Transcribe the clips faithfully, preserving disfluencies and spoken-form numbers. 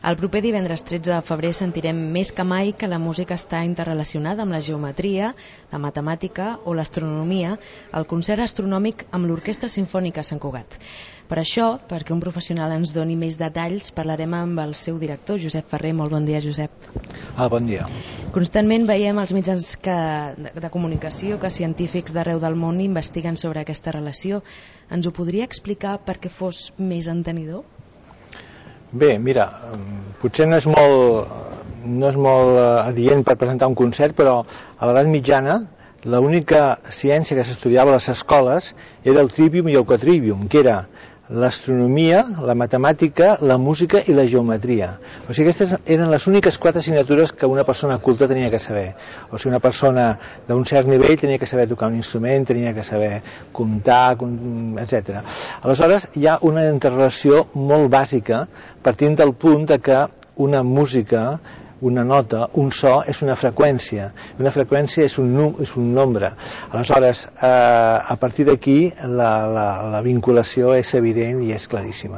El proper divendres tretze de febrer sentirem més que mai que la música està interrelacionada amb la geometria, la matemàtica o l'astronomia al concert astronòmic amb l'Orquestra Simfònica Sant Cugat. Per això, perquè un professional ens doni més detalls, parlarem amb el seu director, Josep Ferrer. Molt bon dia, Josep. Ah, bon dia. Constantment veiem als mitjans que, de comunicació que científics d'arreu del món investiguen sobre aquesta relació. Ens ho podria explicar perquè fos més entenedor? Bé, mira, potser no és molt, no és molt adient per presentar un concert, però a l'edat mitjana l'única ciència que s'estudiava a les escoles era el trivium i el quadrivium, que era l'astronomia, la matemàtica, la música i la geometria. O sigui, aquestes eren les úniques quatre assignatures que una persona culta tenia que saber. O sigui, una persona d'un cert nivell tenia que saber tocar un instrument, tenia que saber comptar, etcètera. Aleshores, hi ha una interrelació molt bàsica partint del punt de que una música, una nota, un so, és una freqüència. Una freqüència és un, és un nombre. Aleshores, eh, a partir d'aquí, la, la, la vinculació és evident i és claríssima.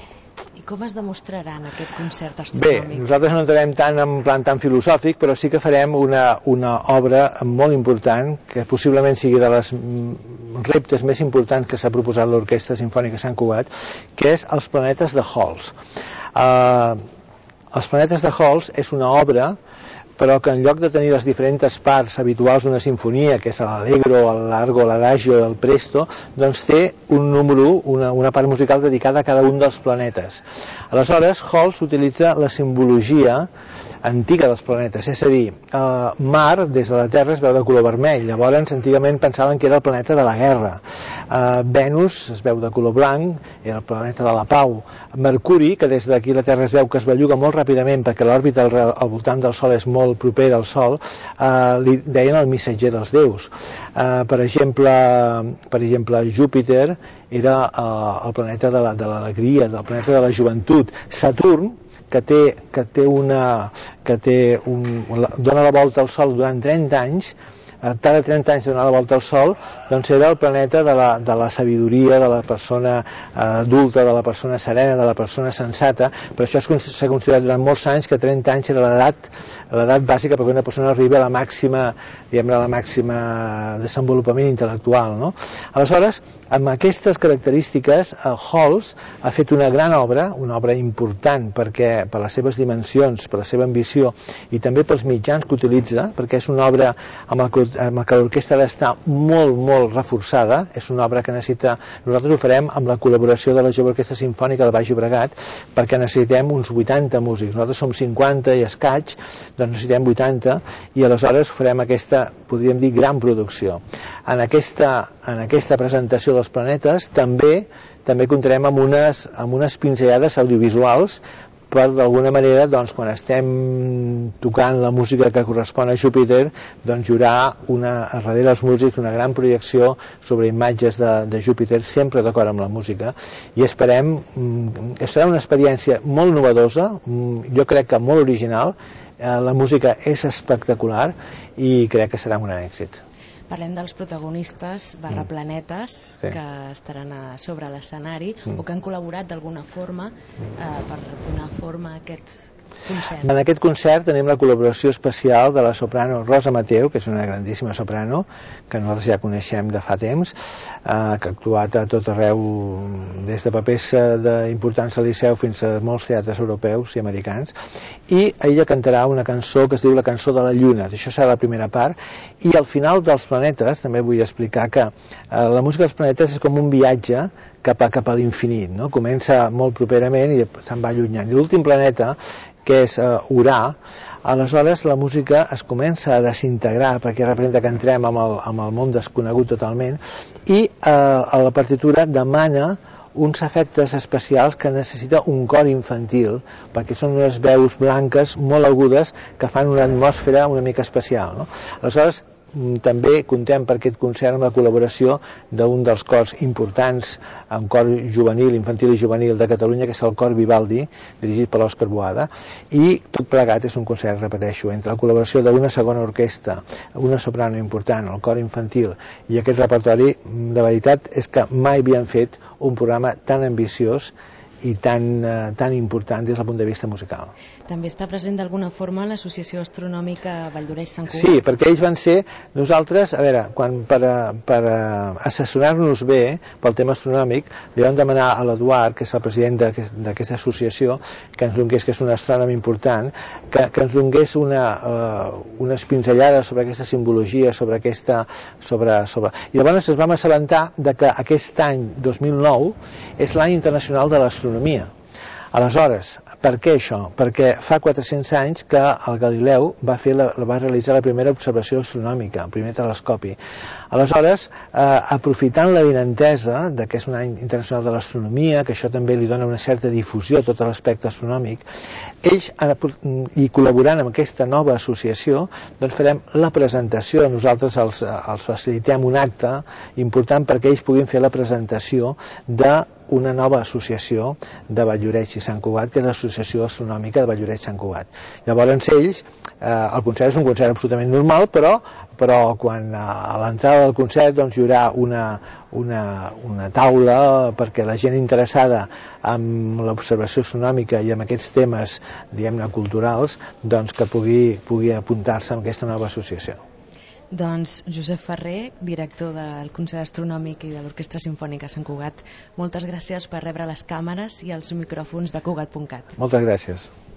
I com es demostrarà en aquest concert astronòmic? Bé, nosaltres no entrarem tant en plan tan filosòfic, però sí que farem una, una obra molt important, que possiblement sigui de les reptes més importants que s'ha proposat l'Orquestra Simfònica Sant Cugat, que és Els planetes de Halls. Eh... Els planetes de Halls és una obra, però que en lloc de tenir les diferents parts habituals d'una sinfonia, que és l'allegro, el largo, l'adagio, el presto, doncs té un número, una, una part musical dedicada a cada un dels planetes. Aleshores, Halls utilitza la simbologia antiga dels planetes, és a dir, eh, Mar, des de la Terra, es veu de color vermell, llavors antigament pensaven que era el planeta de la guerra. Eh, Venus es veu de color blanc, era el planeta de la pau. Mercuri, que des d'aquí la Terra es veu que es belluga molt ràpidament perquè l'òrbita al, al voltant del Sol és molt proper del Sol, eh, li deien el missatger dels déus. Eh, per exemple, per exemple, Júpiter era eh, el planeta de l'alegria, del planeta de la joventut. Saturn, que té, que té una, que té un, dona la volta al Sol durant trenta anys, cada trenta anys donar la volta al Sol, doncs era el planeta de la, de la sabidoria, de la persona adulta, de la persona serena, de la persona sensata. Per això s'ha considerat durant molts anys que trenta anys era l'edat l'edat bàsica perquè una persona arriba a la màxima, diguem-ne, a la màxima desenvolupament intel·lectual, no? Aleshores, amb aquestes característiques, Halls ha fet una gran obra, una obra important perquè per les seves dimensions, per la seva ambició i també pels mitjans que utilitza, perquè és una obra amb la que, amb la que l'orquestra ha d'estar molt, molt reforçada. És una obra que necessita, nosaltres ho farem amb la col·laboració de la Jove Orquestra Simfònica del Baix Llobregat, perquè necessitem uns vuitanta músics. Nosaltres som cinquanta i escaig, doncs necessitem vuitanta, i aleshores farem aquesta, podríem dir, gran producció. En aquesta, en aquesta presentació dels planetes també també comptarem amb unes, amb unes pinzellades audiovisuals per d'alguna manera, doncs, quan estem tocant la música que correspon a Júpiter, doncs hi haurà una, darrere els músics una gran projecció sobre imatges de, de Júpiter, sempre d'acord amb la música, i esperem, serà una experiència molt novedosa, jo crec que molt original, la música és espectacular i crec que serà un gran èxit. Parlem dels protagonistes barra planetes sí. que estaran a sobre l'escenari mm. o que han col·laborat d'alguna forma eh, per donar forma a aquest concert. En aquest concert tenim la col·laboració especial de la soprano Rosa Mateu, que és una grandíssima soprano que nosaltres ja coneixem de fa temps, eh, que ha actuat a tot arreu, des de papers importants al Liceu fins a molts teatres europeus i americans, i ella cantarà una cançó que es diu La cançó de la lluna. Això serà la primera part, i al final dels planetes també vull explicar que eh, la música dels planetes és com un viatge cap a, cap a l'infinit, no? Comença molt properament i se'n va allunyant. I l'últim planeta, que és uh, Urà, aleshores la música es comença a desintegrar perquè representa que entrem amb el, amb el món desconegut totalment, i uh, a la partitura demana uns efectes especials que necessita un cor infantil, perquè són unes veus blanques molt agudes que fan una atmosfera una mica especial, no? Aleshores, també contem per aquest concert amb la col·laboració d'un dels cors importants, un cor juvenil, infantil i juvenil de Catalunya, que és el Cor Vivaldi, dirigit per l'Òscar Boada, i tot plegat és un concert, repeteixo, entre la col·laboració d'una segona orquestra, una soprano important, el cor infantil, i aquest repertori, de veritat, és que mai havien fet un programa tan ambiciós i tan, eh, tan important des del punt de vista musical. També està present d'alguna forma l'Associació Astronòmica Vall d'Oreix-Sant Cugat? Sí, perquè ells van ser, nosaltres, a veure, quan per, per assessorar-nos bé pel tema astronòmic, li vam demanar a l'Eduard, que és el president d'aquesta associació, que ens donés, que és un astrònom important, que, que ens donés una, uh, unes pinzellades sobre aquesta simbologia, sobre aquesta... Sobre, sobre... I llavors ens vam assabentar de que aquest any dos mil nou és l'any internacional de l'astronomia. Aleshores, per què això? Perquè fa quatre-cents anys que el Galileu va, fer la, va realitzar la primera observació astronòmica, el primer telescopi. Aleshores, eh, aprofitant la vinentesa de que és un any internacional de l'astronomia, que això també li dona una certa difusió a tot l'aspecte astronòmic, ells, i col·laborant amb aquesta nova associació, doncs farem la presentació, nosaltres els, els facilitem un acte important perquè ells puguin fer la presentació de una nova associació de Vall-lloret i Sant Cugat, que és l'Associació Astronòmica de Vall-lloret-Sant Cugat. Llavors ells, eh, el concert és un concert absolutament normal, però, però quan a l'entrada del concert doncs, hi haurà una, una, una taula perquè la gent interessada en l'observació astronòmica i en aquests temes, diguem-ne, culturals, doncs que pugui, pugui apuntar-se a aquesta nova associació. Doncs Josep Ferrer, director del Concert Astronòmic i de l'Orquestra Simfònica Sant Cugat, moltes gràcies per rebre les càmeres i els micròfons de Cugat punt cat. Moltes gràcies.